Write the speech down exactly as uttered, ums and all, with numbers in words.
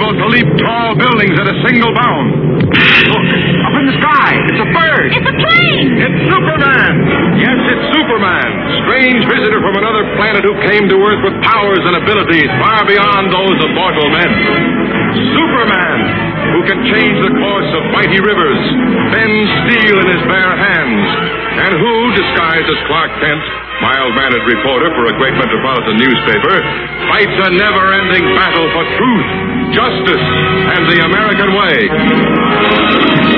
able to leap tall buildings at a single bound. Look, up in the sky. It's a bird. It's a plane. It's Superman. Yes, it's Superman. Strange visitor from another planet who came to Earth with powers and abilities far beyond those of mortal men. Superman, who can change the course of mighty rivers, bend steel in his bare hands, and who, disguised as Clark Kent, mild-mannered reporter for a great metropolitan newspaper, fights a never-ending battle for truth, justice, and the American way.